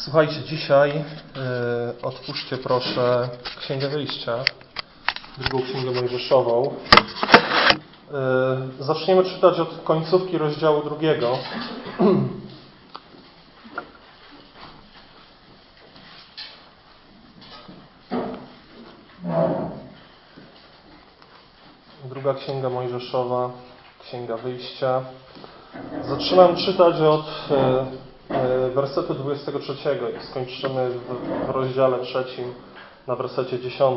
Słuchajcie, dzisiaj otwórzcie proszę Księgę Wyjścia, drugą Księgę Mojżeszową. Zaczniemy czytać od końcówki rozdziału 2. Druga Księga Mojżeszowa, Księga Wyjścia. Zaczynam czytać od wersetu 23 i skończymy w rozdziale 3 na wersecie 10.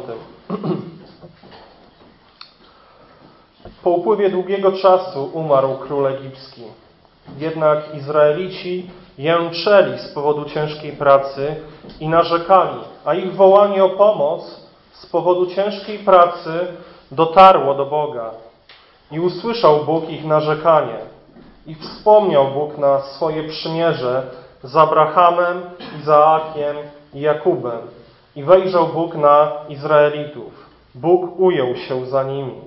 Po upływie długiego czasu umarł król egipski. Jednak Izraelici jęczeli z powodu ciężkiej pracy i narzekali, a ich wołanie o pomoc z powodu ciężkiej pracy dotarło do Boga. I usłyszał Bóg ich narzekanie. I wspomniał Bóg na swoje przymierze z Abrahamem, Izaakiem i Jakubem. I wejrzał Bóg na Izraelitów. Bóg ujął się za nimi.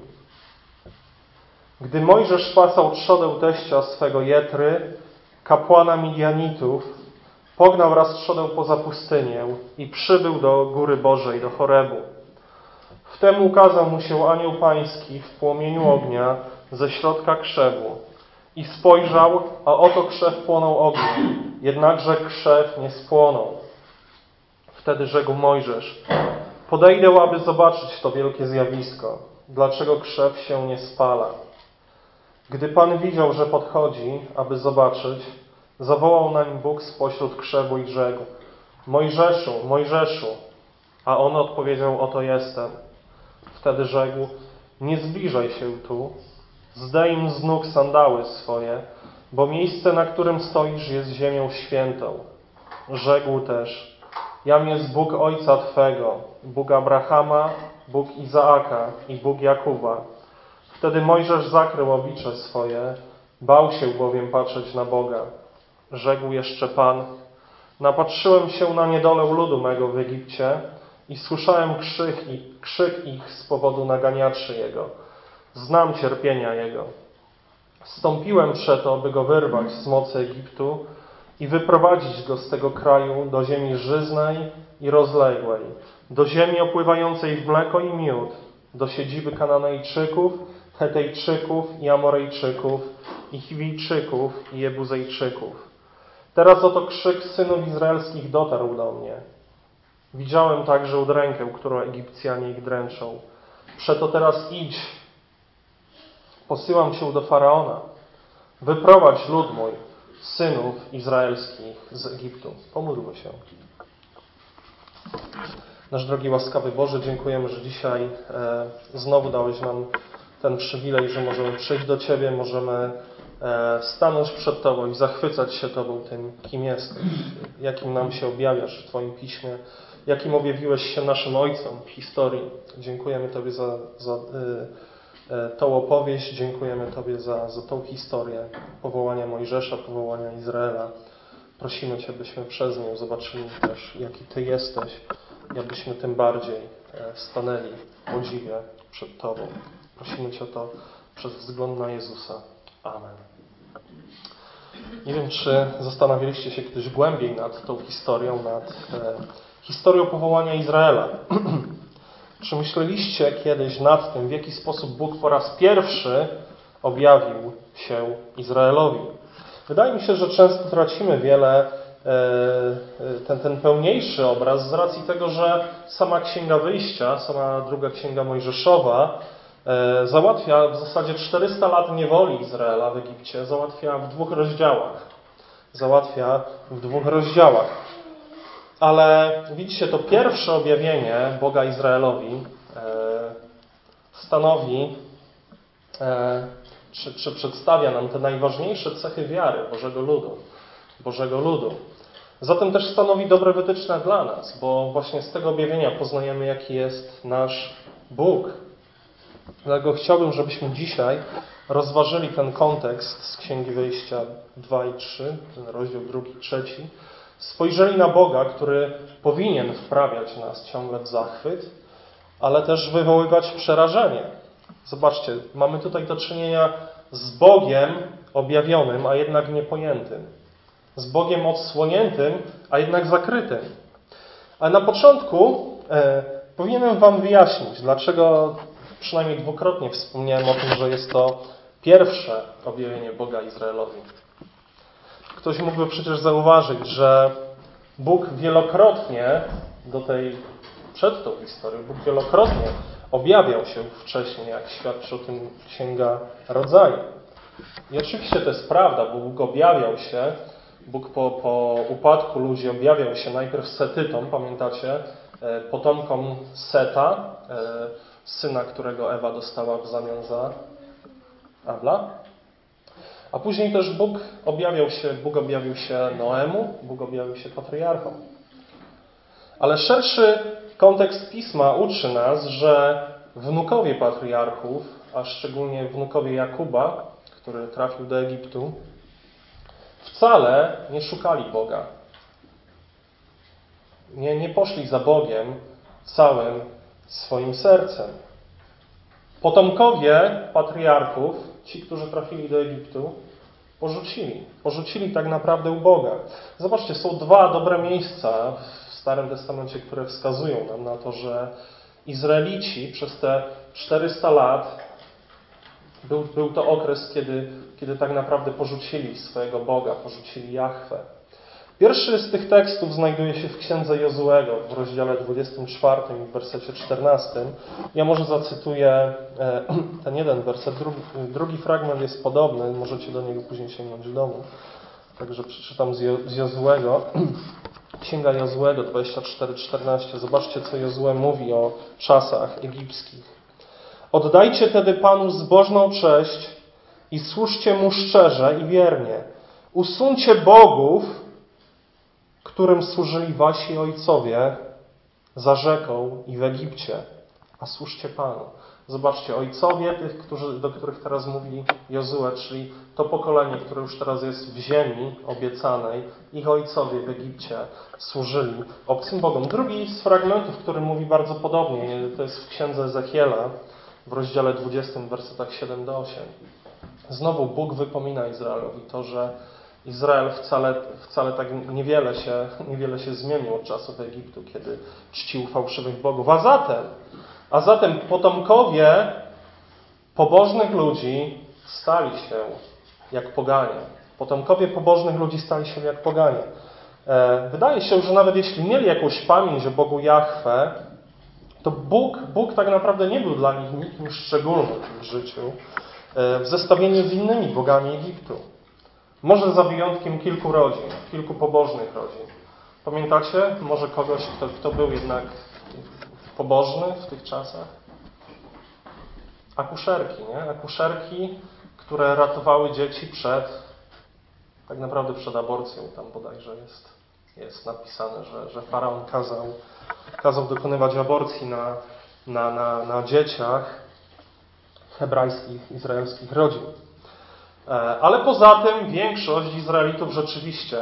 Gdy Mojżesz pasał trzodę teścia swego Jetry, kapłana Midianitów, pognał raz trzodę poza pustynię i przybył do Góry Bożej, do Chorebu. Wtem ukazał mu się anioł pański w płomieniu ognia ze środka krzewu. I spojrzał, a oto krzew płonął ogniem, jednakże krzew nie spłonął. Wtedy rzekł Mojżesz: podejdę, aby zobaczyć to wielkie zjawisko, dlaczego krzew się nie spala. Gdy Pan widział, że podchodzi, aby zobaczyć, zawołał nań Bóg spośród krzewu i rzekł: Mojżeszu, Mojżeszu! A on odpowiedział: oto jestem. Wtedy rzekł: nie zbliżaj się tu, zdejm z nóg sandały swoje, bo miejsce, na którym stoisz, jest ziemią świętą. Rzekł też: jam jest Bóg ojca Twego, Bóg Abrahama, Bóg Izaaka i Bóg Jakuba. Wtedy Mojżesz zakrył oblicze swoje, bał się bowiem patrzeć na Boga. Rzekł jeszcze Pan: napatrzyłem się na niedolę ludu mego w Egipcie i słyszałem krzyk ich z powodu naganiaczy jego. Znam cierpienia jego. Wstąpiłem przeto, by go wyrwać z mocy Egiptu i wyprowadzić go z tego kraju do ziemi żyznej i rozległej, do ziemi opływającej w mleko i miód, do siedziby Kananejczyków, Hetejczyków i Amorejczyków, i Chiwijczyków i Jebuzejczyków. Teraz oto krzyk synów izraelskich dotarł do mnie. Widziałem także udrękę, którą Egipcjanie ich dręczą. Przeto teraz idź, posyłam cię do Faraona. Wyprowadź lud mój, synów izraelskich z Egiptu. Pomódlmy się. Nasz drogi łaskawy Boże, dziękujemy, że dzisiaj znowu dałeś nam ten przywilej, że możemy przyjść do Ciebie, możemy stanąć przed Tobą i zachwycać się Tobą, tym, kim jesteś, jakim nam się objawiasz w Twoim Piśmie, jakim objawiłeś się naszym ojcom w historii. Dziękujemy Tobie za tą opowieść, dziękujemy Tobie za tą historię powołania Mojżesza, powołania Izraela. Prosimy Cię, byśmy przez nią zobaczyli też, jaki Ty jesteś i abyśmy tym bardziej stanęli w podziwie przed Tobą. Prosimy Cię o to przez wzgląd na Jezusa. Amen. Nie wiem, czy zastanawialiście się kiedyś głębiej nad tą historią, nad historią powołania Izraela. Czy myśleliście kiedyś nad tym, w jaki sposób Bóg po raz pierwszy objawił się Izraelowi? Wydaje mi się, że często tracimy ten pełniejszy obraz z racji tego, że sama Księga Wyjścia, sama druga Księga Mojżeszowa załatwia w zasadzie 400 lat niewoli Izraela w Egipcie, załatwia w 2 rozdziałach. Ale widzicie, to pierwsze objawienie Boga Izraelowi stanowi, czy przedstawia nam te najważniejsze cechy wiary Bożego ludu. Zatem też stanowi dobre wytyczne dla nas, bo właśnie z tego objawienia poznajemy, jaki jest nasz Bóg. Dlatego chciałbym, żebyśmy dzisiaj rozważyli ten kontekst z Księgi Wyjścia 2 i 3, ten rozdział 2 i 3, spojrzeli na Boga, który powinien wprawiać nas ciągle w zachwyt, ale też wywoływać przerażenie. Zobaczcie, mamy tutaj do czynienia z Bogiem objawionym, a jednak niepojętym. z Bogiem odsłoniętym, a jednak zakrytym. Ale na początku powinienem wam wyjaśnić, dlaczego przynajmniej dwukrotnie wspomniałem o tym, że jest to pierwsze objawienie Boga Izraelowi. Ktoś mógłby przecież zauważyć, że Bóg wielokrotnie przed tą historią, Bóg wielokrotnie objawiał się wcześniej, jak świadczy o tym Księga Rodzaju. I oczywiście to jest prawda, bo Bóg objawiał się, Bóg po upadku ludzi objawiał się najpierw Setytom, pamiętacie, potomkom Seta, syna, którego Ewa dostała w zamian za Abla. A później też Bóg objawił się Noemu, Bóg objawił się patriarchom. Ale szerszy kontekst Pisma uczy nas, że wnukowie patriarchów, a szczególnie wnukowie Jakuba, który trafił do Egiptu, wcale nie szukali Boga. Nie poszli za Bogiem całym swoim sercem. Potomkowie patriarchów, ci, którzy trafili do Egiptu, porzucili tak naprawdę u Boga. Zobaczcie, są dwa dobre miejsca w Starym Testamencie, które wskazują nam na to, że Izraelici przez te 400 lat był to okres, kiedy tak naprawdę porzucili swojego Boga, porzucili Jahwe. Pierwszy z tych tekstów znajduje się w Księdze Jozuego w rozdziale 24 w wersecie 14. Ja może zacytuję ten jeden werset, drugi fragment jest podobny, możecie do niego później sięgnąć w domu. Także przeczytam z Jozuego. Księga Jozuego 24:14. Zobaczcie, co Jozue mówi o czasach egipskich. Oddajcie tedy Panu zbożną cześć i służcie Mu szczerze i wiernie. Usuńcie bogów, którym służyli wasi ojcowie za rzeką i w Egipcie, a służcie Panu. Zobaczcie, ojcowie tych, do których teraz mówi Jozue, czyli to pokolenie, które już teraz jest w ziemi obiecanej, ich ojcowie w Egipcie służyli obcym bogom. Drugi z fragmentów, który mówi bardzo podobnie, to jest w Księdze Ezechiela, w rozdziale 20, w wersetach 7-8. Znowu Bóg wypomina Izraelowi to, że Izrael wcale tak niewiele się zmienił od czasów Egiptu, kiedy czcił fałszywych bogów. A zatem potomkowie pobożnych ludzi stali się jak poganie. Potomkowie pobożnych ludzi stali się jak poganie. Wydaje się, że nawet jeśli mieli jakąś pamięć o Bogu Jahwe, to Bóg tak naprawdę nie był dla nich nikim szczególnym w ich życiu w zestawieniu z innymi bogami Egiptu. Może za wyjątkiem kilku rodzin, kilku pobożnych rodzin. Pamiętacie może kogoś, kto był jednak pobożny w tych czasach? Akuszerki, nie? Akuszerki, które ratowały dzieci tak naprawdę przed aborcją. Tam bodajże jest napisane, że faraon kazał dokonywać aborcji na dzieciach hebrajskich, izraelskich rodzin. Ale poza tym większość Izraelitów rzeczywiście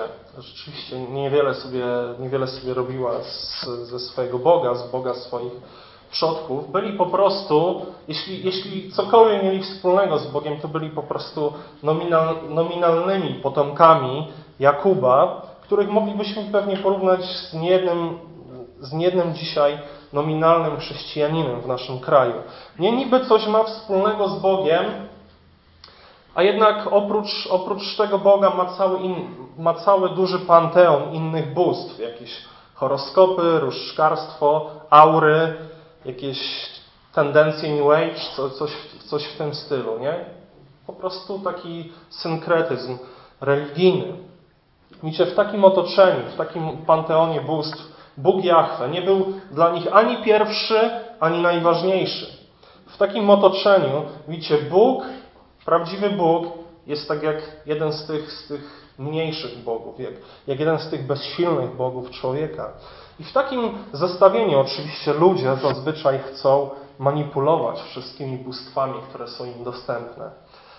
niewiele sobie robiła ze swojego Boga, z Boga swoich przodków. Byli po prostu, jeśli cokolwiek mieli wspólnego z Bogiem, to byli po prostu nominalnymi potomkami Jakuba, których moglibyśmy pewnie porównać z niejednym dzisiaj nominalnym chrześcijaninem w naszym kraju. Nie niby coś ma wspólnego z Bogiem, a jednak oprócz tego Boga ma cały duży panteon innych bóstw. Jakieś horoskopy, różdżkarstwo, aury, jakieś tendencje New Age, coś w tym stylu, nie? Po prostu taki synkretyzm religijny. Widzicie, w takim otoczeniu, w takim panteonie bóstw Bóg Jahwe nie był dla nich ani pierwszy, ani najważniejszy. W takim otoczeniu, widzicie, prawdziwy Bóg jest tak jak jeden z tych mniejszych bogów, jak jeden z tych bezsilnych bogów człowieka. I w takim zestawieniu oczywiście ludzie zazwyczaj chcą manipulować wszystkimi bóstwami, które są im dostępne.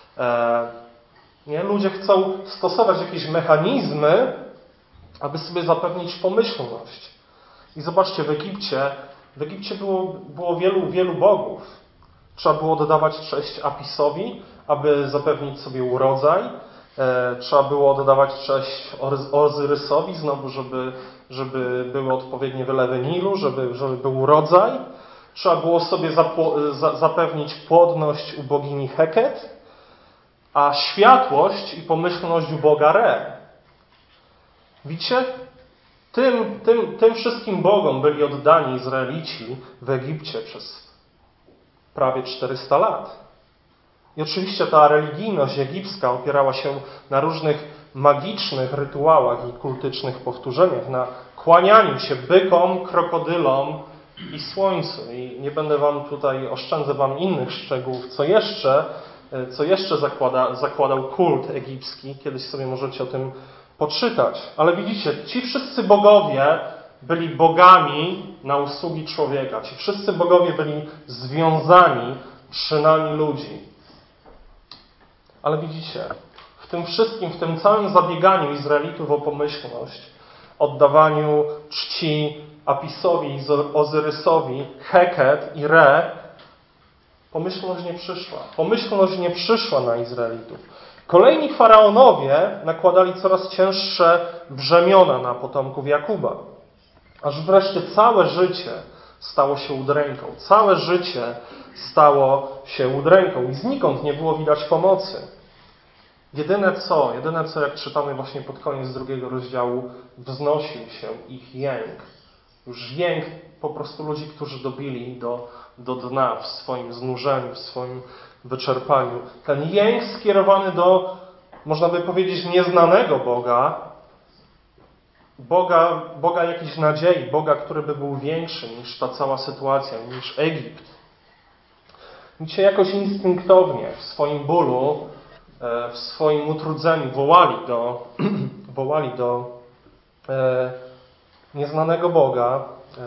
Ludzie chcą stosować jakieś mechanizmy, aby sobie zapewnić pomyślność. I zobaczcie, w Egipcie było wielu bogów. Trzeba było dodawać cześć Apisowi, aby zapewnić sobie urodzaj. Trzeba było oddawać cześć Ozyrysowi, znowu, żeby były odpowiednie wylewy Nilu, żeby był rodzaj. Trzeba było sobie zapewnić płodność u bogini Heket, a światłość i pomyślność u Boga Re. Widzicie? Tym wszystkim bogom byli oddani Izraelici w Egipcie przez prawie 400 lat. I oczywiście ta religijność egipska opierała się na różnych magicznych rytuałach i kultycznych powtórzeniach, na kłanianiu się bykom, krokodylom i słońcu. I nie będę oszczędzę wam innych szczegółów, co jeszcze zakładał kult egipski. Kiedyś sobie możecie o tym poczytać. Ale widzicie, ci wszyscy bogowie byli bogami na usługi człowieka. Ci wszyscy bogowie byli związani czynami ludzi. Ale widzicie, w tym wszystkim, w tym całym zabieganiu Izraelitów o pomyślność, oddawaniu czci Apisowi, Ozyrysowi, Heket i Re, pomyślność nie przyszła. Pomyślność nie przyszła na Izraelitów. Kolejni faraonowie nakładali coraz cięższe brzemiona na potomków Jakuba. Aż wreszcie całe życie stało się udręką. Całe życie stało się udręką i znikąd nie było widać pomocy. Jedyne co, jak czytamy właśnie pod koniec 2 rozdziału, wznosił się ich jęk. Już jęk po prostu ludzi, którzy dobili do dna w swoim znużeniu, w swoim wyczerpaniu. Ten jęk skierowany do, można by powiedzieć, nieznanego Boga jakiejś nadziei, Boga, który by był większy niż ta cała sytuacja, niż Egipt. Widzicie, jakoś instynktownie w swoim bólu, w swoim utrudzeniu wołali do nieznanego Boga,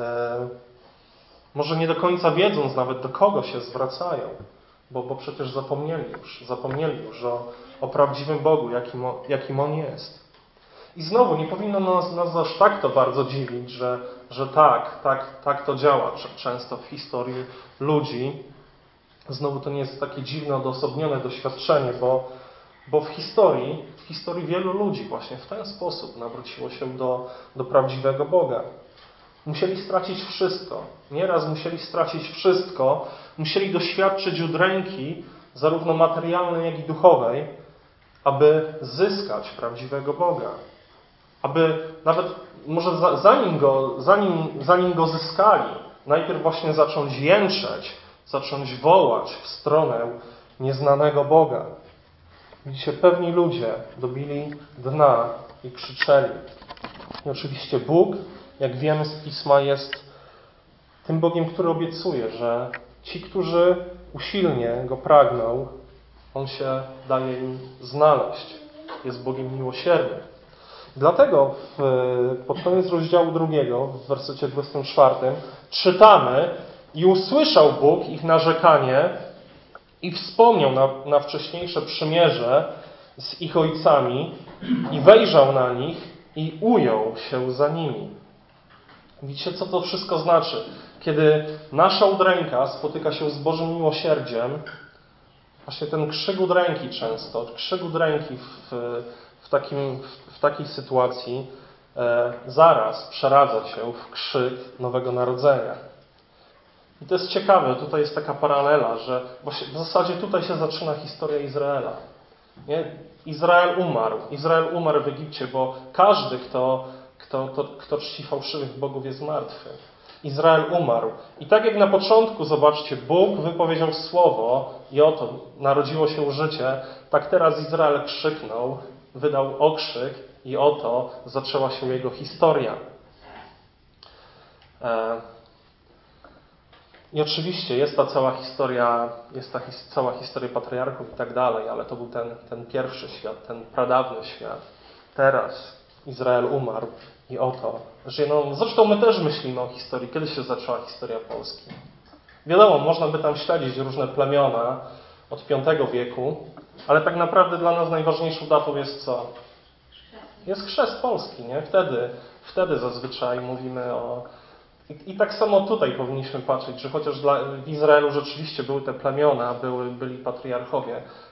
może nie do końca wiedząc nawet, do kogo się zwracają, bo przecież zapomnieli już o prawdziwym Bogu, jakim On jest. I znowu, nie powinno nas aż tak to bardzo dziwić, że tak to działa często w historii ludzi. Znowu to nie jest takie dziwne, odosobnione doświadczenie, bo w historii wielu ludzi właśnie w ten sposób nawróciło się do prawdziwego Boga. Musieli stracić wszystko. Nieraz musieli stracić wszystko. Musieli doświadczyć udręki, zarówno materialnej, jak i duchowej, aby zyskać prawdziwego Boga. Aby nawet może zanim go zyskali, najpierw właśnie zacząć jęczeć, zacząć wołać w stronę nieznanego Boga. Widzicie, pewni ludzie dobili dna i krzyczeli. I oczywiście Bóg, jak wiemy z Pisma, jest tym Bogiem, który obiecuje, że ci, którzy usilnie Go pragną, On się daje im znaleźć. Jest Bogiem miłosiernym. Dlatego pod koniec rozdziału 2, w wersecie 24, czytamy: i usłyszał Bóg ich narzekanie i wspomniał na wcześniejsze przymierze z ich ojcami i wejrzał na nich i ujął się za nimi. Widzicie, co to wszystko znaczy? Kiedy nasza udręka spotyka się z Bożym miłosierdziem, właśnie ten krzyk udręki często, krzyk udręki w takiej sytuacji zaraz przeradza się w krzyk nowego narodzenia. I to jest ciekawe, tutaj jest taka paralela, że właśnie w zasadzie tutaj się zaczyna historia Izraela. Nie? Izrael umarł w Egipcie, bo każdy, kto czci fałszywych bogów, jest martwy. Izrael umarł. I tak jak na początku, zobaczcie, Bóg wypowiedział słowo i oto narodziło się życie, tak teraz Izrael krzyknął, wydał okrzyk i oto zaczęła się jego historia. I oczywiście jest ta cała historia patriarchów i tak dalej, ale to był ten pierwszy świat, ten pradawny świat. Teraz Izrael umarł i oto żyje. Zresztą my też myślimy o historii, kiedy się zaczęła historia Polski. Wiadomo, można by tam śledzić różne plemiona od V wieku, ale tak naprawdę dla nas najważniejszą datą jest co? Jest chrzest Polski, nie? Wtedy zazwyczaj mówimy o... I tak samo tutaj powinniśmy patrzeć, że chociaż w Izraelu rzeczywiście były te plemiona, byli patriarchowie,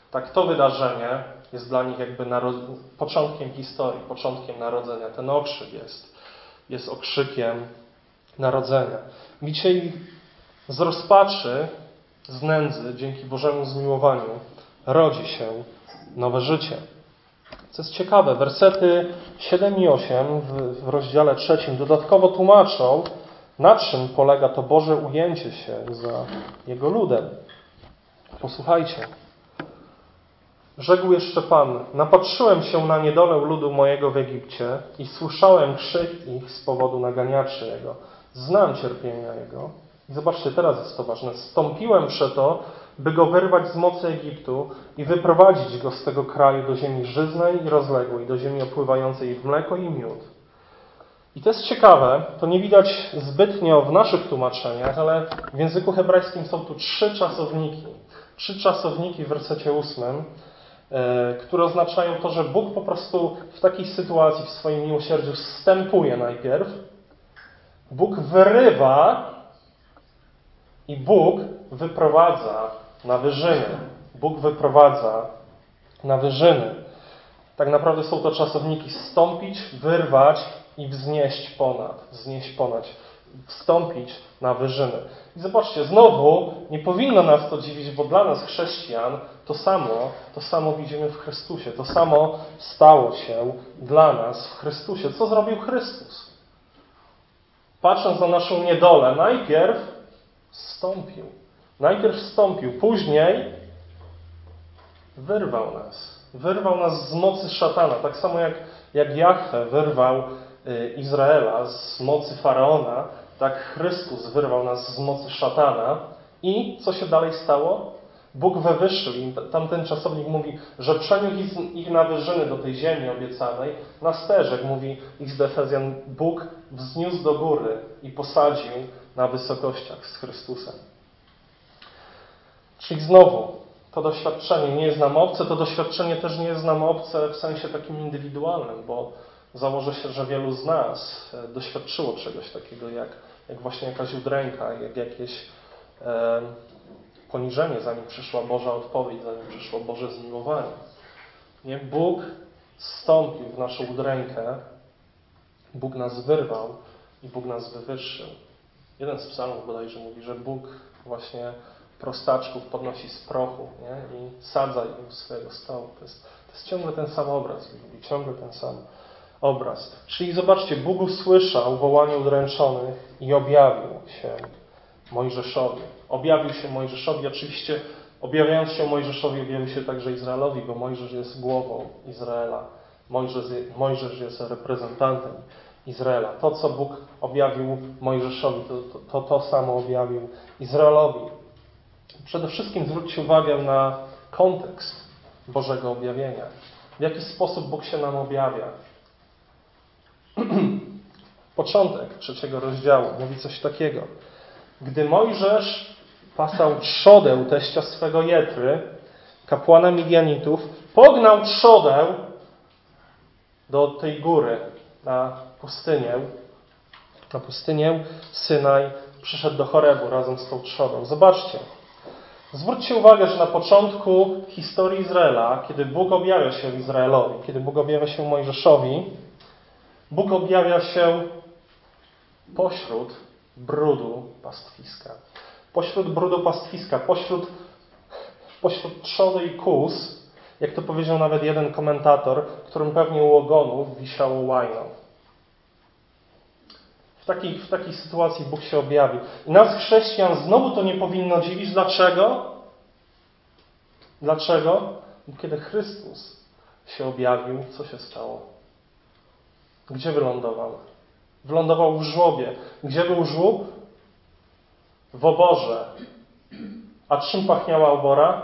Tak, to wydarzenie jest dla nich jakby początkiem historii, początkiem narodzenia. Ten okrzyk jest okrzykiem narodzenia. Widzicie, z rozpaczy, z nędzy, dzięki Bożemu zmiłowaniu, rodzi się nowe życie. Co jest ciekawe, wersety 7 i 8 w rozdziale 3 dodatkowo tłumaczą, na czym polega to Boże ujęcie się za Jego ludem. Posłuchajcie. Rzekł jeszcze Pan: napatrzyłem się na niedolę ludu mojego w Egipcie i słyszałem krzyk ich z powodu naganiaczy Jego. Znam cierpienia Jego. I zobaczcie, teraz jest to ważne. Stąpiłem przeto, by go wyrwać z mocy Egiptu i wyprowadzić go z tego kraju do ziemi żyznej i rozległej, do ziemi opływającej w mleko i miód. I to jest ciekawe, to nie widać zbytnio w naszych tłumaczeniach, ale w języku hebrajskim są tu 3 czasowniki. 3 czasowniki w wersecie 8, które oznaczają to, że Bóg po prostu w takiej sytuacji w swoim miłosierdziu zstępuje najpierw, Bóg wyrywa i Bóg wyprowadza na wyżyny. Bóg wyprowadza na wyżyny. Tak naprawdę są to czasowniki stąpić, wyrwać i wznieść ponad. Wstąpić na wyżyny. I zobaczcie, znowu nie powinno nas to dziwić, bo dla nas chrześcijan to samo widzimy w Chrystusie. To samo stało się dla nas w Chrystusie. Co zrobił Chrystus? Patrząc na naszą niedolę, najpierw wstąpił, później wyrwał nas. Wyrwał nas z mocy szatana. Tak samo jak Jahwe wyrwał Izraela z mocy Faraona, tak Chrystus wyrwał nas z mocy szatana. I co się dalej stało? Bóg wywyższył im. Tamten czasownik mówi, że przeniósł ich na wyżyny do tej ziemi obiecanej. Na sterzek, mówi list do Efezjan, Bóg wzniósł do góry i posadził na wysokościach z Chrystusem. Czyli znowu, to doświadczenie nie jest nam obce, to doświadczenie też nie jest nam obce w sensie takim indywidualnym, bo założę się, że wielu z nas doświadczyło czegoś takiego, jak właśnie jakaś udręka, jak jakieś poniżenie, zanim przyszła Boża odpowiedź, zanim przyszło Boże zmiłowanie. Nie? Bóg wstąpił w naszą udrękę, Bóg nas wyrwał i Bóg nas wywyższył. Jeden z psalmów bodajże mówi, że Bóg właśnie prostaczków podnosi z prochu, nie? I sadza im u swojego stołu. To jest ciągle ten sam obraz, ciągle ten sam obraz. Czyli zobaczcie, Bóg usłyszał wołanie udręczonych i objawił się Mojżeszowi. Oczywiście objawiając się Mojżeszowi, objawił się także Izraelowi, bo Mojżesz jest głową Izraela. Mojżesz jest reprezentantem Izraela. To, co Bóg objawił Mojżeszowi, to samo objawił Izraelowi. Przede wszystkim zwróćcie uwagę na kontekst Bożego objawienia. W jaki sposób Bóg się nam objawia. Początek 3 rozdziału mówi coś takiego. Gdy Mojżesz pasał trzodę teścia swego Jetry, kapłana Midianitów, pognał trzodę do tej góry, na pustynię Synaj, przyszedł do Chorebu razem z tą trzodą. Zobaczcie. Zwróćcie uwagę, że na początku historii Izraela, kiedy Bóg objawia się Izraelowi, kiedy Bóg objawia się Mojżeszowi, Bóg objawia się pośród brudu pastwiska. Pośród trzody i kóz, jak to powiedział nawet jeden komentator, którym pewnie u ogonów wisiało łajno. W takiej sytuacji Bóg się objawił. I nas, chrześcijan, znowu to nie powinno dziwić. Dlaczego? Bo kiedy Chrystus się objawił, co się stało? Gdzie wylądował? Wylądował w żłobie. Gdzie był żłób? W oborze. A czym pachniała obora?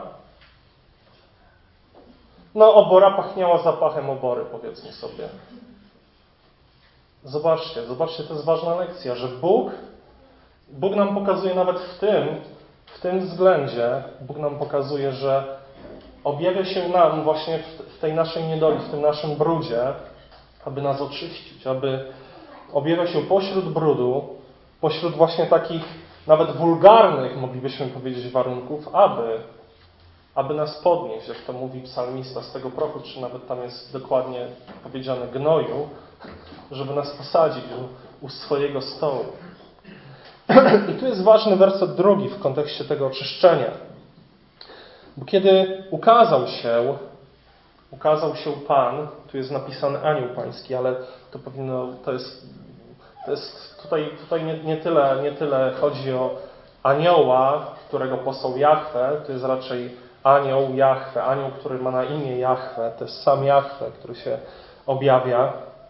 Obora pachniała zapachem obory, powiedzmy sobie. Zobaczcie, to jest ważna lekcja, że Bóg nam pokazuje nawet w tym względzie, Bóg nam pokazuje, że objawia się nam właśnie w tej naszej niedoli, w tym naszym brudzie, aby nas oczyścić, aby objawia się pośród brudu, pośród właśnie takich nawet wulgarnych, moglibyśmy powiedzieć, warunków, aby aby nas podnieść, jak to mówi psalmista z tego prochu, czy nawet tam jest dokładnie powiedziane gnoju, żeby nas posadzić u swojego stołu. I tu jest ważny werset 2 w kontekście tego oczyszczenia. Bo kiedy ukazał się Pan, tu jest napisany anioł pański, ale to jest tutaj nie tyle chodzi o anioła, którego posłał Jahwe, to jest raczej anioł Jahwe, anioł, który ma na imię Jahwe, to jest sam Jahwe, który się objawia.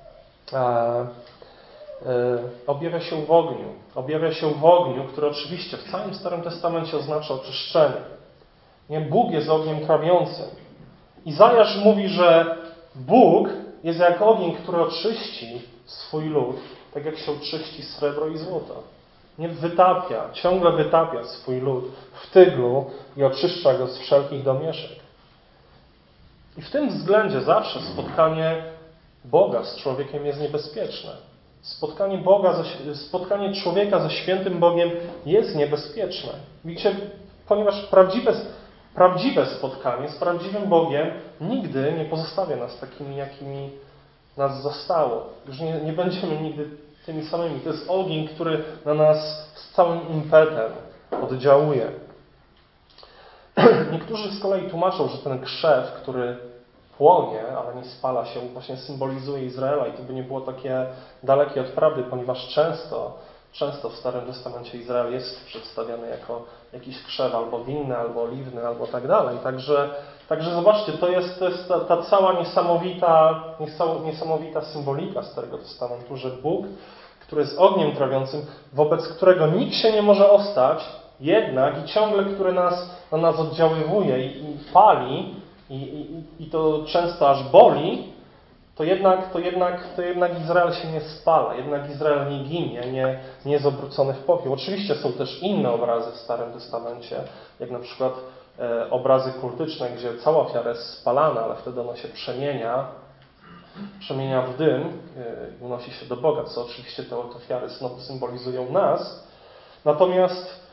Objawia się w ogniu, który oczywiście w całym Starym Testamencie oznacza oczyszczenie. Nie? Bóg jest ogniem trawiącym. Izajasz mówi, że Bóg jest jak ogień, który oczyści swój lud, tak jak się oczyści srebro i złoto. Nie ciągle wytapia swój lud w tyglu i oczyszcza go z wszelkich domieszek. I w tym względzie zawsze spotkanie Boga z człowiekiem jest niebezpieczne. Spotkanie człowieka ze świętym Bogiem jest niebezpieczne. Widzicie, ponieważ prawdziwe spotkanie z prawdziwym Bogiem nigdy nie pozostawia nas takimi, jakimi nas zostało. Już nie będziemy nigdy tymi samymi. To jest ogień, który na nas z całym impetem oddziałuje. Niektórzy z kolei tłumaczą, że ten krzew, który płonie, ale nie spala się, właśnie symbolizuje Izraela i to by nie było takie dalekie od prawdy, ponieważ często w Starym Testamencie Izrael jest przedstawiany jako jakiś krzew albo winny, albo oliwny, albo tak dalej. Także zobaczcie, to jest ta cała niesamowita symbolika Starego Testamentu, że Bóg, który jest ogniem trawiącym, wobec którego nikt się nie może ostać, jednak i ciągle, który na nas oddziaływuje i pali, i to często aż boli, to jednak Izrael się nie spala, jednak Izrael nie ginie, nie jest obrócony w popiół. Oczywiście są też inne obrazy w Starym Testamencie, jak na przykład obrazy kultyczne, gdzie cała ofiara jest spalana, ale wtedy ona się przemienia w dym i unosi się do Boga, co oczywiście te ofiary znowu symbolizują nas. Natomiast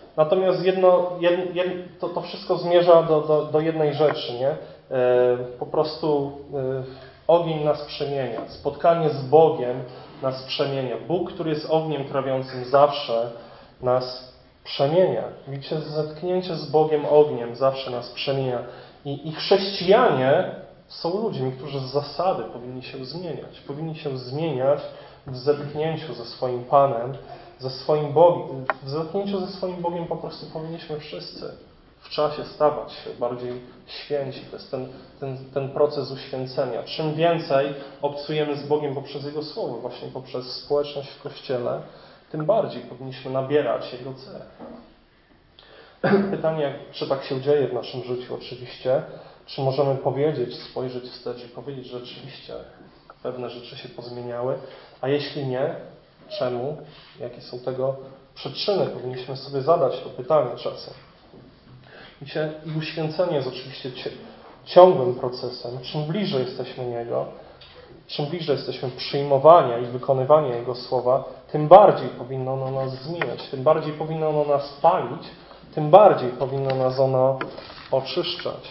to wszystko zmierza do jednej rzeczy, nie? Po prostu ogień nas przemienia. Spotkanie z Bogiem nas przemienia. Bóg, który jest ogniem trawiącym, zawsze nas przemienia. Widzicie, zetknięcie z Bogiem ogniem zawsze nas przemienia. I chrześcijanie są ludźmi, którzy z zasady powinni się zmieniać. Powinni się zmieniać w zetknięciu ze swoim Panem, ze swoim Bogiem. W zetknięciu ze swoim Bogiem po prostu powinniśmy wszyscy w czasie stawać się bardziej święci. To jest ten proces uświęcenia. Czym więcej obcujemy z Bogiem poprzez Jego Słowo, właśnie poprzez społeczność w Kościele, tym bardziej powinniśmy nabierać Jego cech. Pytanie, czy tak się dzieje w naszym życiu oczywiście, czy możemy spojrzeć wstecz i powiedzieć, że rzeczywiście pewne rzeczy się pozmieniały, a jeśli nie, czemu? Jakie są tego przyczyny? Powinniśmy sobie zadać to pytanie czasem. Wiecie, i uświęcenie jest oczywiście ciągłym procesem. Czym bliżej jesteśmy Niego, czym bliżej jesteśmy przyjmowania i wykonywania Jego Słowa, tym bardziej powinno ono nas zmieniać, tym bardziej powinno ono nas palić, tym bardziej powinno nas ono oczyszczać.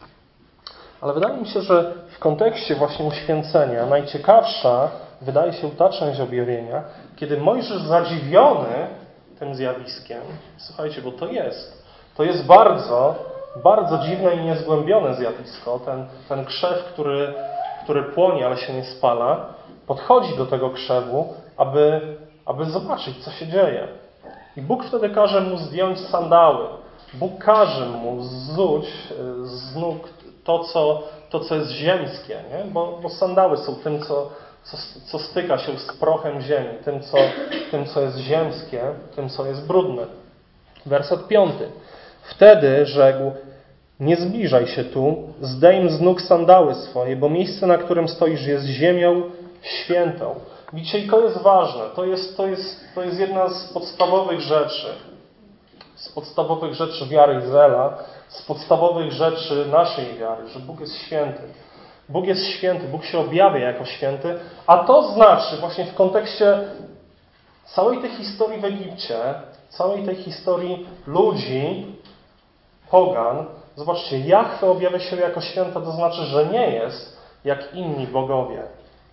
Ale wydaje mi się, że w kontekście właśnie uświęcenia najciekawsza wydaje się ta część objawienia, kiedy Mojżesz zadziwiony tym zjawiskiem, słuchajcie, bo to jest bardzo, bardzo dziwne i niezgłębione zjawisko, ten krzew, który płonie, ale się nie spala, podchodzi do tego krzewu, aby zobaczyć, co się dzieje. I Bóg wtedy każe mu zdjąć sandały. Bóg każe mu zzuć z nóg to, co jest ziemskie, nie? Bo sandały są tym, co styka się z prochem ziemi, tym, co jest ziemskie, tym, co jest brudne. Werset 5. Wtedy rzekł: nie zbliżaj się tu, zdejm z nóg sandały swoje, bo miejsce, na którym stoisz, jest ziemią świętą. Widzicie, i to jest ważne. To jest jedna z podstawowych rzeczy. Z podstawowych rzeczy wiary Izraela, z podstawowych rzeczy naszej wiary, że Bóg jest święty. Bóg jest święty, Bóg się objawia jako święty, a to znaczy właśnie w kontekście całej tej historii w Egipcie, całej tej historii ludzi, pogan, zobaczcie, Jahwe objawia się jako święty, to znaczy, że nie jest jak inni bogowie.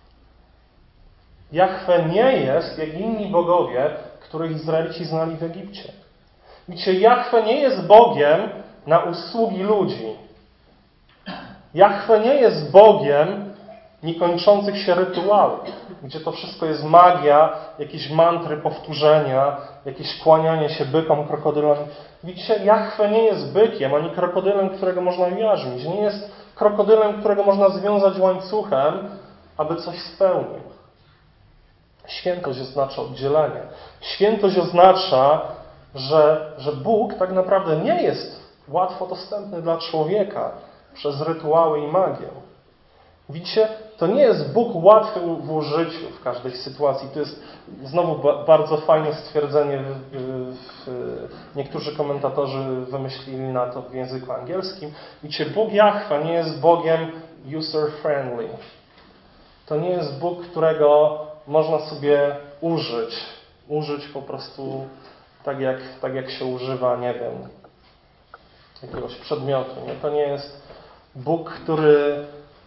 Jahwe nie jest jak inni bogowie, których Izraelici znali w Egipcie. Widzicie, Jahwe nie jest Bogiem na usługi ludzi. Jahwe nie jest Bogiem niekończących się rytuałów, gdzie to wszystko jest magia, jakieś mantry, powtórzenia, jakieś kłanianie się bykom, krokodylom. Widzicie, Jahwe nie jest bykiem, ani krokodylem, którego można ujarzmić. Nie jest krokodylem, którego można związać łańcuchem, aby coś spełnił. Świętość oznacza oddzielenie. Świętość oznacza, że Bóg tak naprawdę nie jest łatwo dostępny dla człowieka przez rytuały i magię. Widzicie, to nie jest Bóg łatwy w użyciu w każdej sytuacji. To jest znowu bardzo fajne stwierdzenie. Niektórzy komentatorzy wymyślili na to w języku angielskim. Widzicie, Bóg Jahwe nie jest Bogiem user-friendly. To nie jest Bóg, którego można sobie użyć. Użyć po prostu tak jak się używa, nie wiem, jakiegoś przedmiotu. Nie? To nie jest Bóg, który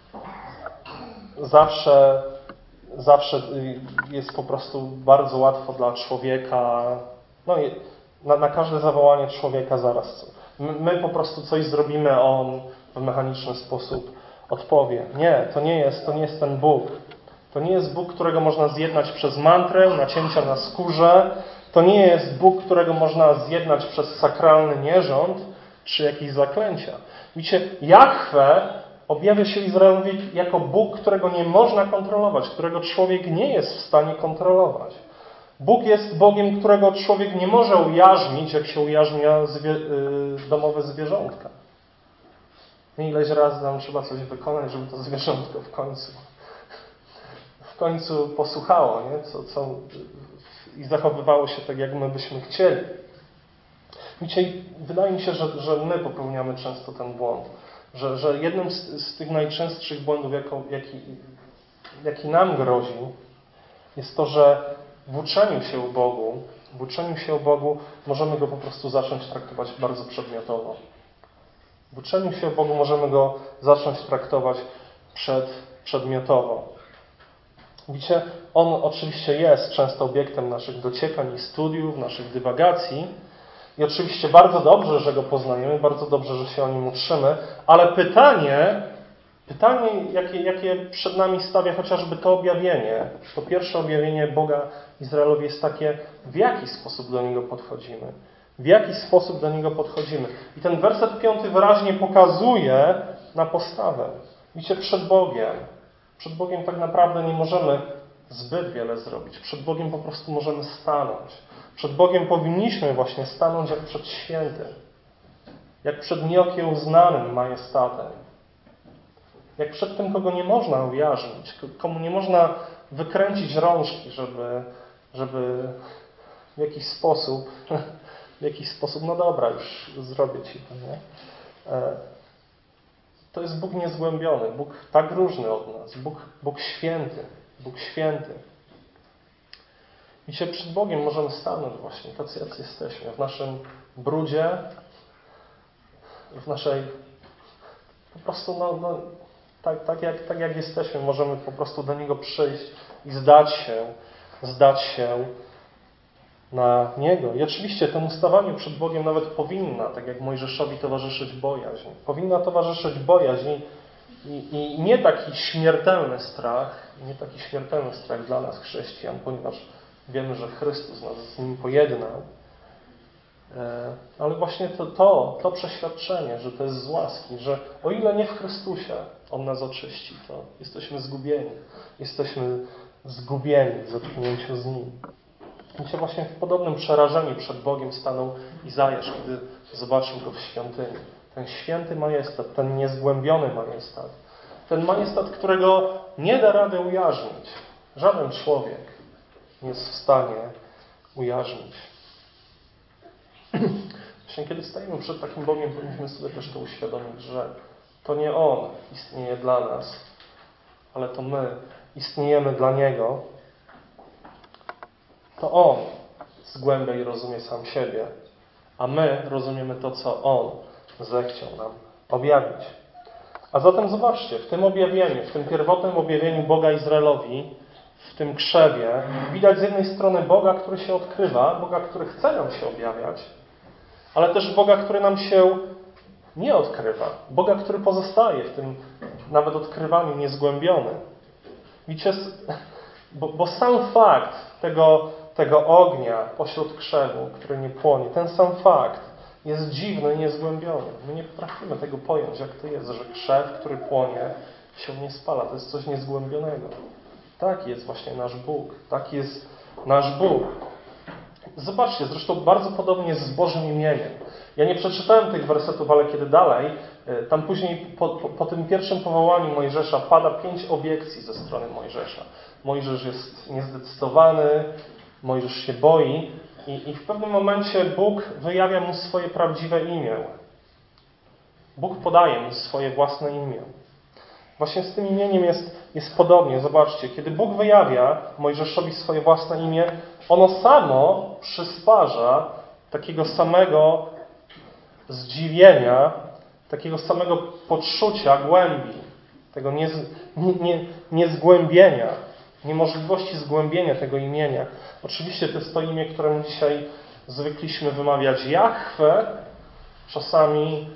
zawsze jest po prostu bardzo łatwo dla człowieka. No i na każde zawołanie człowieka zaraz. My po prostu coś zrobimy, a on w mechaniczny sposób odpowie. Nie, to nie jest ten Bóg. To nie jest Bóg, którego można zjednać przez mantrę, nacięcia na skórze. To nie jest Bóg, którego można zjednać przez sakralny nierząd czy jakieś zaklęcia. Widzicie, Jahwe objawia się Izraelowi jako Bóg, którego nie można kontrolować, którego człowiek nie jest w stanie kontrolować. Bóg jest Bogiem, którego człowiek nie może ujarzmić, jak się ujarzmia domowe zwierzątka. Ileś razy nam trzeba coś wykonać, żeby to zwierzątko w końcu posłuchało, nie? I zachowywało się tak, jak my byśmy chcieli. Widzicie, wydaje mi się, że my popełniamy często ten błąd. Że jednym z tych najczęstszych błędów, jaki nam grozi, jest to, że w uczeniu się o Bogu możemy Go po prostu zacząć traktować bardzo przedmiotowo. W uczeniu się o Bogu możemy Go zacząć traktować przedmiotowo. Widzicie, On oczywiście jest często obiektem naszych dociekań i studiów, naszych dywagacji. I oczywiście bardzo dobrze, że Go poznajemy, bardzo dobrze, że się o Nim uczymy, ale pytanie, jakie przed nami stawia chociażby to objawienie, to pierwsze objawienie Boga Izraelowi jest takie, w jaki sposób do Niego podchodzimy. W jaki sposób do Niego podchodzimy. I ten werset 5 wyraźnie pokazuje na postawę. Widzicie, przed Bogiem tak naprawdę nie możemy zbyt wiele zrobić. Przed Bogiem po prostu możemy stanąć. Przed Bogiem powinniśmy właśnie stanąć jak przed świętym. Jak przed nieokiełznanym majestatem. Jak przed tym, kogo nie można ujarzmić. Komu nie można wykręcić rączki, żeby w jakiś sposób, no dobra, już zrobię Ci to, nie? To jest Bóg niezgłębiony, Bóg tak różny od nas, Bóg święty. I się przed Bogiem możemy stanąć właśnie, tacy jacy jesteśmy, w naszym brudzie, w naszej, po prostu tak jak jesteśmy, możemy po prostu do Niego przyjść i zdać się na Niego. I oczywiście temu stawaniu przed Bogiem nawet powinna, tak jak Mojżeszowi, towarzyszyć bojaźń. Powinna towarzyszyć bojaźń i nie taki śmiertelny strach dla nas chrześcijan, ponieważ wiemy, że Chrystus nas z Nim pojednał. Ale właśnie to przeświadczenie, że to jest z łaski, że o ile nie w Chrystusie On nas oczyści, to jesteśmy zgubieni. Jesteśmy zgubieni w zetknięciu z Nim. Wiecie, właśnie w podobnym przerażeniu przed Bogiem stanął Izajasz, kiedy zobaczył Go w świątyni. Ten święty majestat, ten niezgłębiony majestat. Ten majestat, którego nie da rady ujarzmić. Żaden człowiek nie jest w stanie ujarzmić. Właśnie kiedy stajemy przed takim Bogiem, powinniśmy sobie też to uświadomić, że to nie On istnieje dla nas, ale to my istniejemy dla Niego. To On zgłębia i rozumie sam siebie, a my rozumiemy to, co On zechciał nam objawić. A zatem zobaczcie, w tym objawieniu, w tym pierwotnym objawieniu Boga Izraelowi, w tym krzewie, widać z jednej strony Boga, który się odkrywa, Boga, który chce nam się objawiać, ale też Boga, który nam się nie odkrywa. Boga, który pozostaje w tym nawet odkrywaniu niezgłębiony. Widzicie, bo sam fakt tego ognia pośród krzewu, który nie płonie, ten sam fakt jest dziwny i niezgłębiony. My nie potrafimy tego pojąć, jak to jest, że krzew, który płonie, się nie spala. To jest coś niezgłębionego. Taki jest właśnie nasz Bóg. Taki jest nasz Bóg. Zobaczcie, zresztą bardzo podobnie jest z Bożym imieniem. Ja nie przeczytałem tych wersetów, ale kiedy dalej, tam później po tym pierwszym powołaniu Mojżesza pada 5 obiekcji ze strony Mojżesza. Mojżesz jest niezdecydowany, Mojżesz się boi i w pewnym momencie Bóg wyjawia mu swoje prawdziwe imię. Bóg podaje mu swoje własne imię. Właśnie z tym imieniem jest podobnie. Zobaczcie, kiedy Bóg wyjawia Mojżeszowi swoje własne imię, ono samo przysparza takiego samego zdziwienia, takiego samego poczucia głębi, tego niezgłębienia, niemożliwości zgłębienia tego imienia. Oczywiście to jest to imię, któremu dzisiaj zwykliśmy wymawiać Jahwe. Czasami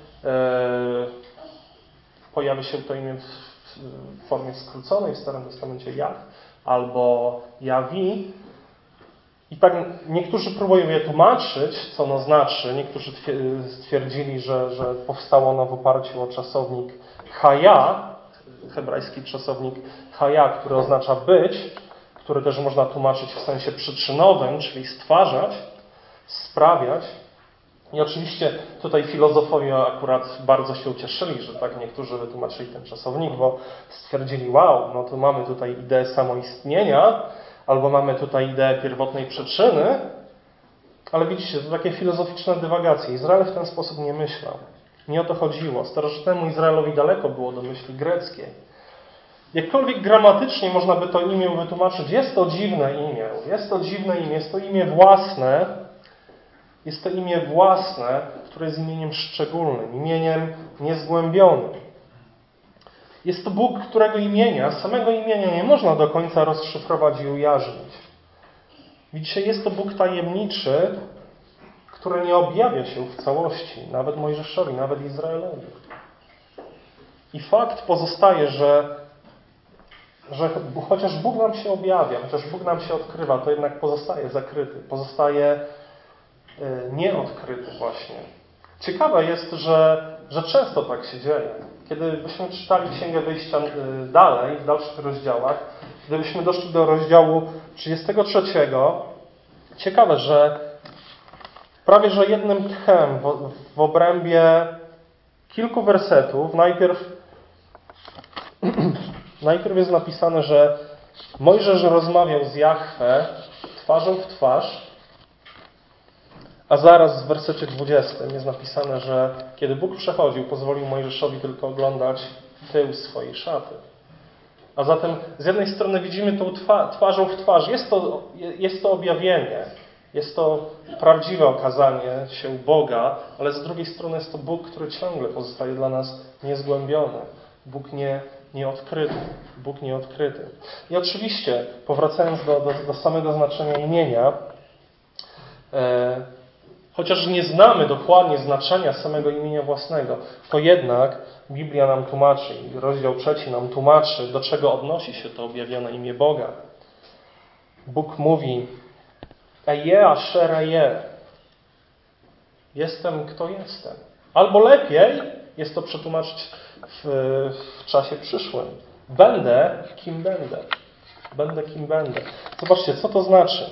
pojawia się to imię w formie skróconej w Starym Testamencie Jah albo Jawi. I tak niektórzy próbują je tłumaczyć, co ono znaczy. Niektórzy stwierdzili, że powstało ono w oparciu o czasownik Haja, hebrajski czasownik Haja, który oznacza być, który też można tłumaczyć w sensie przyczynowym, czyli stwarzać, sprawiać. I oczywiście tutaj filozofowie akurat bardzo się ucieszyli, że tak niektórzy wytłumaczyli ten czasownik, bo stwierdzili, wow, no to mamy tutaj ideę samoistnienia, albo mamy tutaj ideę pierwotnej przyczyny, ale widzicie, to takie filozoficzne dywagacje. Izrael w ten sposób nie myślał. Nie o to chodziło. Starożytnemu Izraelowi daleko było do myśli greckiej. Jakkolwiek gramatycznie można by to imię wytłumaczyć, jest to dziwne imię. Jest to dziwne imię, jest to imię własne. Jest to imię własne, które jest imieniem szczególnym, imieniem niezgłębionym. Jest to Bóg, którego imienia, samego imienia nie można do końca rozszyfrować i ujarzmić. Widzicie, jest to Bóg tajemniczy, który nie objawia się w całości, nawet Mojżeszowi, nawet Izraelowi. I fakt pozostaje, że chociaż Bóg nam się objawia, chociaż Bóg nam się odkrywa, to jednak pozostaje zakryty, pozostaje nieodkryty właśnie. Ciekawe jest, że często tak się dzieje. Kiedy byśmy czytali Księgę Wyjścia dalej, w dalszych rozdziałach, gdybyśmy doszli do rozdziału 33, ciekawe, że prawie że jednym tchem w obrębie kilku wersetów najpierw jest napisane, że Mojżesz rozmawiał z Jahwe twarzą w twarz, a zaraz w wersecie 20 jest napisane, że kiedy Bóg przechodził, pozwolił Mojżeszowi tylko oglądać tył swojej szaty. A zatem z jednej strony widzimy tą twarzą w twarz. Jest to objawienie. Jest to prawdziwe okazanie się Boga, ale z drugiej strony jest to Bóg, który ciągle pozostaje dla nas niezgłębiony. Bóg nieodkryty. Bóg nieodkryty. I oczywiście, powracając do samego znaczenia imienia, chociaż nie znamy dokładnie znaczenia samego imienia własnego, to jednak Biblia nam tłumaczy, i rozdział 3 nam tłumaczy, do czego odnosi się to objawione imię Boga. Bóg mówi: Eje asher eje. Jestem, kto jestem. Albo lepiej jest to przetłumaczyć w czasie przyszłym. Będę, kim będę. Będę, kim będę. Zobaczcie, co to znaczy.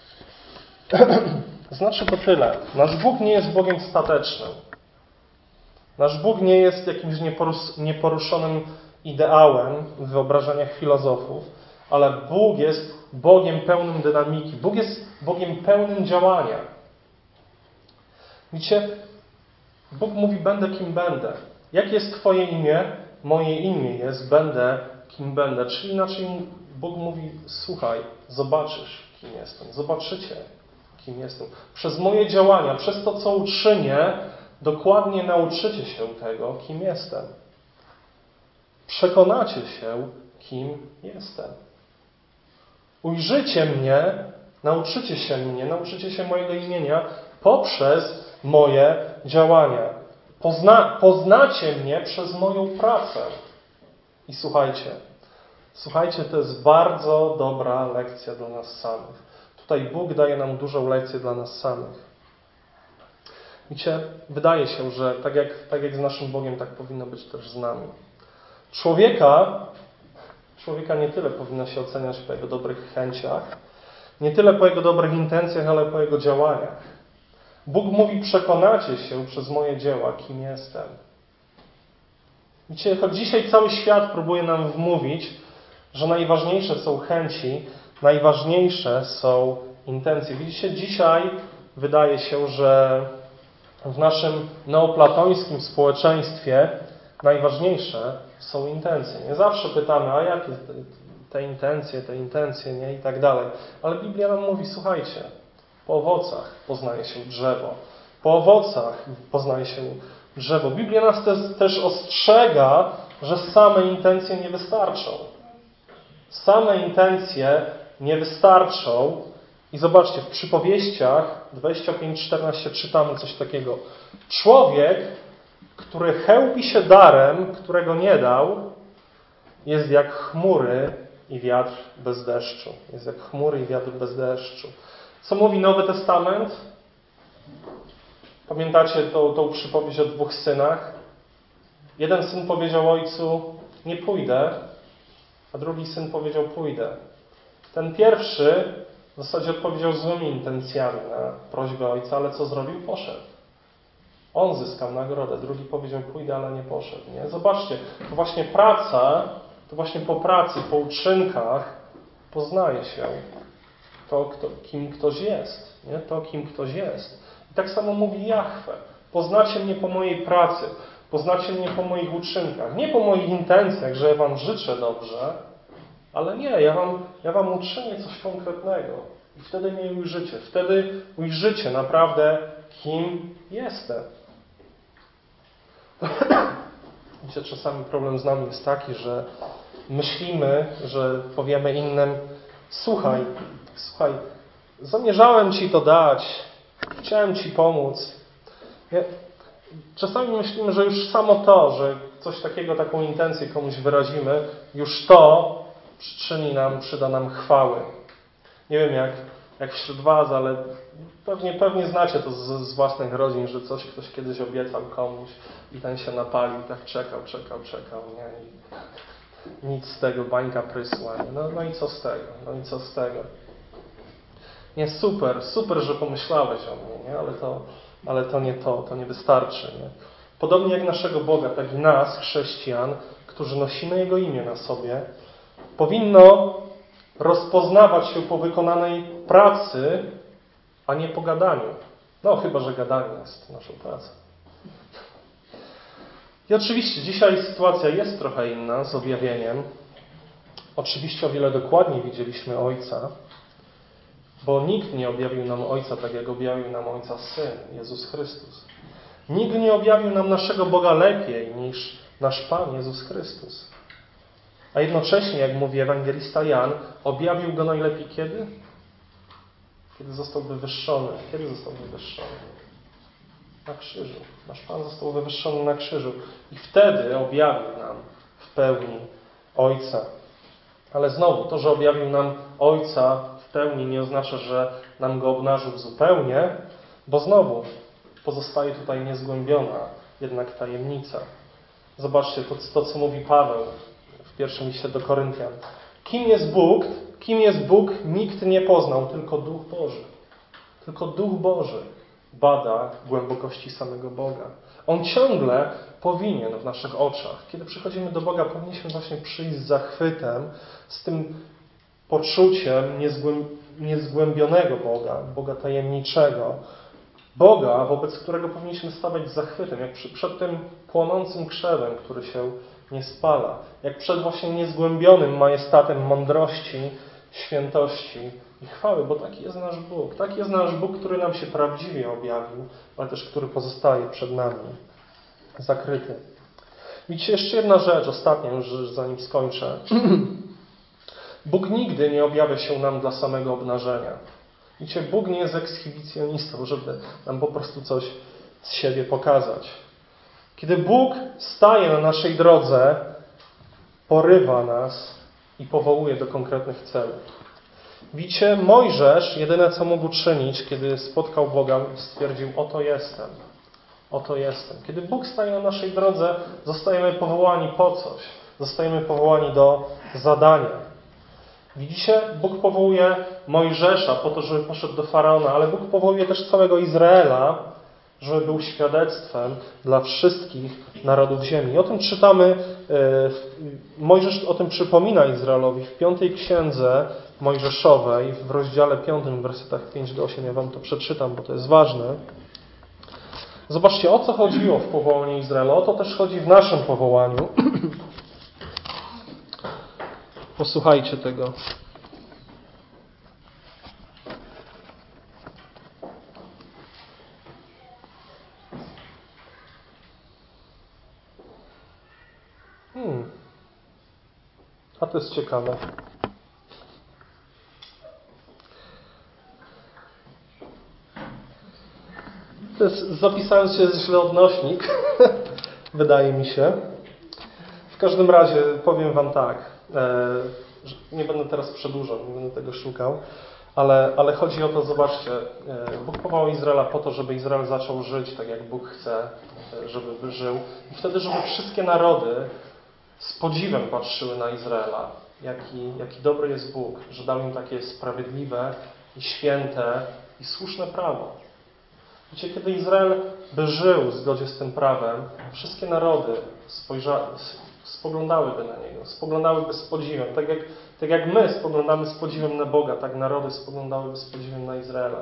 Znaczy to tyle. Nasz Bóg nie jest Bogiem statecznym. Nasz Bóg nie jest jakimś nieporuszonym ideałem w wyobrażeniach filozofów, ale Bóg jest Bogiem pełnym dynamiki. Bóg jest Bogiem pełnym działania. Widzicie, Bóg mówi: będę, kim będę. Jakie jest Twoje imię? Moje imię jest będę, kim będę. Czyli inaczej Bóg mówi: słuchaj, zobaczysz, kim jestem. Zobaczycie, kim jestem. Przez moje działania, przez to, co uczynię, dokładnie nauczycie się tego, kim jestem. Przekonacie się, kim jestem. Ujrzycie mnie, nauczycie się mojego imienia poprzez moje działania. Poznacie mnie przez moją pracę. I słuchajcie, to jest bardzo dobra lekcja dla nas samych. Tutaj Bóg daje nam dużą lekcję dla nas samych. Wiecie, wydaje się, że tak jak z naszym Bogiem, tak powinno być też z nami. Człowieka nie tyle powinno się oceniać po jego dobrych chęciach, nie tyle po jego dobrych intencjach, ale po jego działaniach. Bóg mówi, przekonacie się przez moje dzieła, kim jestem. Wiecie, choć dzisiaj cały świat próbuje nam wmówić, że najważniejsze są chęci, najważniejsze są intencje. Widzicie, dzisiaj wydaje się, że w naszym neoplatońskim społeczeństwie najważniejsze są intencje. Nie zawsze pytamy, a jakie te intencje, nie? I tak dalej. Ale Biblia nam mówi, słuchajcie, po owocach poznaje się drzewo. Po owocach poznaje się drzewo. Biblia nas też ostrzega, że same intencje nie wystarczą. Same intencje nie wystarczą. I zobaczcie, w Przypowieściach 25:14 czytamy coś takiego. Człowiek, który chełpi się darem, którego nie dał, jest jak chmury i wiatr bez deszczu. Jest jak chmury i wiatr bez deszczu. Co mówi Nowy Testament? Pamiętacie tą przypowieść o dwóch synach? Jeden syn powiedział ojcu, nie pójdę, a drugi syn powiedział, pójdę. Ten pierwszy w zasadzie odpowiedział złymi intencjami na prośbę ojca, ale co zrobił? Poszedł. On zyskał nagrodę. Drugi powiedział, pójdę, ale nie poszedł. Nie? Zobaczcie, to właśnie praca, to właśnie po pracy, po uczynkach poznaje się to, kim ktoś jest. Nie? To, kim ktoś jest. I tak samo mówi Jahwe. Poznacie mnie po mojej pracy. Poznacie mnie po moich uczynkach. Nie po moich intencjach, że ja wam życzę dobrze, ale nie, ja wam uczynię coś konkretnego. I wtedy mnie ujrzycie. Wtedy ujrzycie naprawdę, kim jestem. Wiecie, czasami problem z nami jest taki, że myślimy, że powiemy innym, słuchaj, zamierzałem ci to dać, chciałem ci pomóc. Czasami myślimy, że już samo to, że coś takiego, taką intencję komuś wyrazimy, już to przyda nam chwały. Nie wiem jak wśród was, ale pewnie znacie to z własnych rodzin, że ktoś kiedyś obiecał komuś i ten się napalił, tak czekał, nie? I nic z tego, bańka prysła. Nie? No i co z tego? Nie, super, że pomyślałeś o mnie, nie? Ale to nie wystarczy. Nie? Podobnie jak naszego Boga, tak i nas, chrześcijan, którzy nosimy Jego imię na sobie, powinno rozpoznawać się po wykonanej pracy, a nie po gadaniu. No, chyba że gadanie jest naszą pracą. I oczywiście dzisiaj sytuacja jest trochę inna z objawieniem. Oczywiście o wiele dokładniej widzieliśmy Ojca, bo nikt nie objawił nam Ojca tak, jak objawił nam Ojca Syn, Jezus Chrystus. Nikt nie objawił nam naszego Boga lepiej niż nasz Pan Jezus Chrystus. A jednocześnie, jak mówi ewangelista Jan, objawił Go najlepiej kiedy? Kiedy został wywyższony. Kiedy został wywyższony? Na krzyżu. Nasz Pan został wywyższony na krzyżu. I wtedy objawił nam w pełni Ojca. Ale znowu, to, że objawił nam Ojca w pełni, nie oznacza, że nam Go obnażył zupełnie, bo znowu pozostaje tutaj niezgłębiona jednak tajemnica. Zobaczcie to, co mówi Paweł w pierwszym liście do Koryntian. Kim jest Bóg, nikt nie poznał, tylko Duch Boży. Tylko Duch Boży bada głębokości samego Boga. On ciągle powinien w naszych oczach, kiedy przychodzimy do Boga, powinniśmy właśnie przyjść z zachwytem, z tym poczuciem niezgłębionego Boga tajemniczego, Boga, wobec którego powinniśmy stawać z zachwytem, jak przed tym płonącym krzewem, który się nie spala, jak przed właśnie niezgłębionym majestatem mądrości, świętości i chwały, bo taki jest nasz Bóg. Taki jest nasz Bóg, który nam się prawdziwie objawił, ale też który pozostaje przed nami zakryty. Widzicie, jeszcze jedna rzecz, ostatnia już, zanim skończę. Bóg nigdy nie objawia się nam dla samego obnażenia. Widzicie, Bóg nie jest ekshibicjonistą, żeby nam po prostu coś z siebie pokazać. Kiedy Bóg staje na naszej drodze, porywa nas i powołuje do konkretnych celów. Widzicie, Mojżesz jedyne co mógł czynić, kiedy spotkał Boga, stwierdził: oto jestem. Oto jestem. Kiedy Bóg staje na naszej drodze, zostajemy powołani po coś. Zostajemy powołani do zadania. Widzicie, Bóg powołuje Mojżesza po to, żeby poszedł do Faraona, ale Bóg powołuje też całego Izraela, żeby był świadectwem dla wszystkich narodów ziemi. I o tym czytamy, Mojżesz o tym przypomina Izraelowi w 5 księdze Mojżeszowej, w rozdziale 5, w wersetach 5-8. Ja wam to przeczytam, bo to jest ważne. Zobaczcie, o co chodziło w powołaniu Izraela. O to też chodzi w naszym powołaniu. Posłuchajcie tego. A to jest ciekawe. To jest, zapisałem się źle odnośnik. Wydaje mi się. W każdym razie powiem wam tak. Nie będę teraz przedłużał, nie będę tego szukał. Ale chodzi o to, zobaczcie, Bóg powołał Izraela po to, żeby Izrael zaczął żyć tak, jak Bóg chce, żeby żył. I wtedy, żeby wszystkie narody z podziwem patrzyły na Izraela, jaki dobry jest Bóg, że dał im takie sprawiedliwe i święte i słuszne prawo. Wiecie, kiedy Izrael by żył w zgodzie z tym prawem, wszystkie narody spoglądałyby na niego, spoglądałyby z podziwem. Tak jak my spoglądamy z podziwem na Boga, tak narody spoglądałyby z podziwem na Izraela.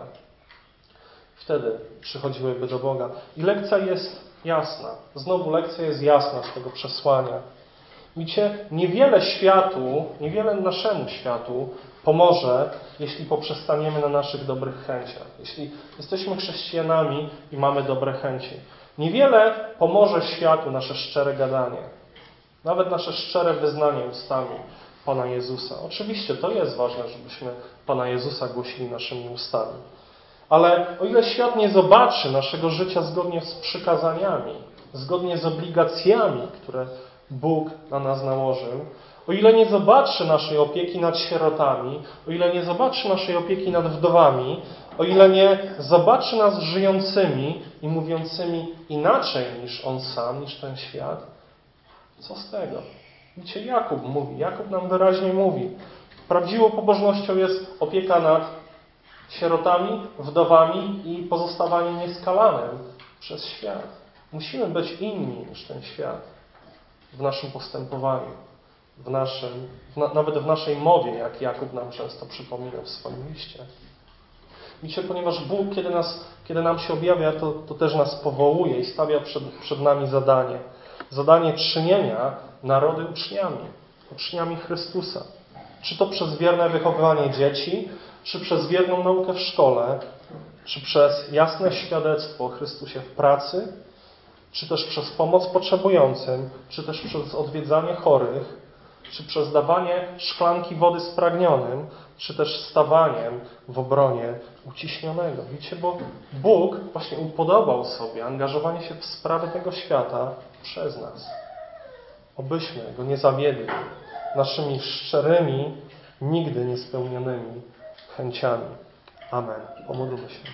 Wtedy przychodziłyby do Boga. I lekcja jest jasna. Znowu lekcja jest jasna z tego przesłania. Widzicie, niewiele naszemu światu pomoże, jeśli poprzestaniemy na naszych dobrych chęciach. Jeśli jesteśmy chrześcijanami i mamy dobre chęci. Niewiele pomoże światu nasze szczere gadanie. Nawet nasze szczere wyznanie ustami Pana Jezusa. Oczywiście to jest ważne, żebyśmy Pana Jezusa głosili naszymi ustami. Ale o ile świat nie zobaczy naszego życia zgodnie z przykazaniami, zgodnie z obligacjami, które Bóg na nas nałożył, o ile nie zobaczy naszej opieki nad sierotami, o ile nie zobaczy naszej opieki nad wdowami, o ile nie zobaczy nas żyjącymi i mówiącymi inaczej niż On sam, niż ten świat, co z tego? Widzicie, Jakub nam wyraźnie mówi. Prawdziwą pobożnością jest opieka nad sierotami, wdowami i pozostawanie nieskalanym przez świat. Musimy być inni niż ten świat w naszym postępowaniu, nawet w naszej mowie, jak Jakub nam często przypomina w swoim liście. Widzicie, ponieważ Bóg, kiedy nam się objawia, to też nas powołuje i stawia przed nami zadanie. Zadanie czynienia narody uczniami Chrystusa. Czy to przez wierne wychowywanie dzieci, czy przez wierną naukę w szkole, czy przez jasne świadectwo o Chrystusie w pracy, czy też przez pomoc potrzebującym, czy też przez odwiedzanie chorych, czy przez dawanie szklanki wody spragnionym, czy też stawaniem w obronie uciśnionego. Widzicie, bo Bóg właśnie upodobał sobie angażowanie się w sprawy tego świata przez nas. Obyśmy Go nie zawiedli naszymi szczerymi, nigdy niespełnionymi chęciami. Amen. Pomódlmy się.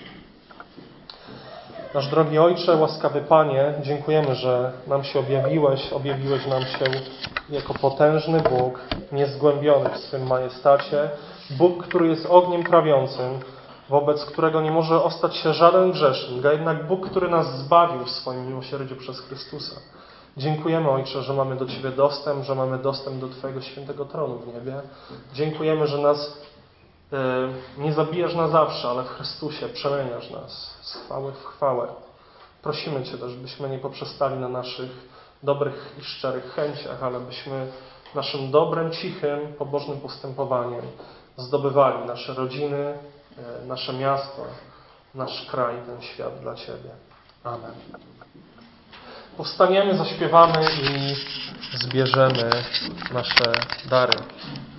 Nasz drogi Ojcze, łaskawy Panie, dziękujemy, że nam się objawiłeś nam się jako potężny Bóg, niezgłębiony w swym majestacie, Bóg, który jest ogniem trawiącym, wobec którego nie może ostać się żaden grzesznik, a jednak Bóg, który nas zbawił w swoim miłosierdziu przez Chrystusa. Dziękujemy, Ojcze, że mamy do Ciebie dostęp, że mamy dostęp do Twojego świętego tronu w niebie. Dziękujemy, że nas nie zabijasz na zawsze, ale w Chrystusie przemieniasz nas z chwały w chwałę. Prosimy Cię też, byśmy nie poprzestali na naszych dobrych i szczerych chęciach, ale byśmy naszym dobrym, cichym, pobożnym postępowaniem zdobywali nasze rodziny, nasze miasto, nasz kraj, ten świat dla Ciebie. Amen. Powstaniemy, zaśpiewamy i zbierzemy nasze dary.